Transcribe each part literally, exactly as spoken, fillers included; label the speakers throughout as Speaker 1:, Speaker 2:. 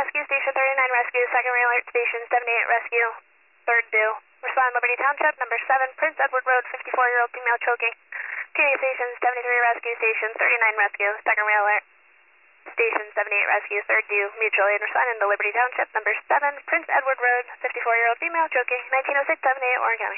Speaker 1: Rescue, Station thirty-nine Rescue, second alert, Station seventy-eight Rescue, third due. Respond Liberty Township, number seven, Prince Edward Road, fifty-four-year-old female choking. T A Station seventy-three Rescue, Station thirty-nine Rescue, second alert. Station seventy-eight Rescue, third due, mutual aid responding to Liberty Township, number seven, Prince Edward Road, fifty-four-year-old female choking, nineteen oh six seventy-eight, Warren County.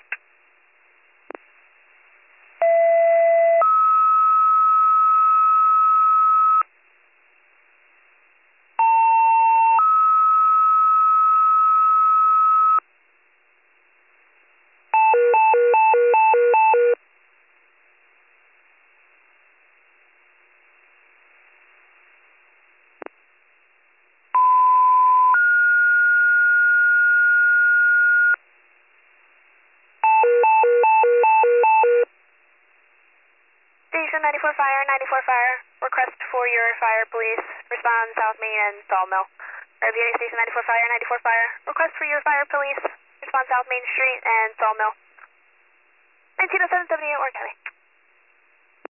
Speaker 1: Station ninety-four Fire, ninety-four Fire, request for your fire police, respond South Main and Sawmill. Or V A Station ninety-four Fire, ninety-four Fire, request for your fire police, respond South Main Street and Sawmill. nineteen oh seven seventy-eight, Warren County.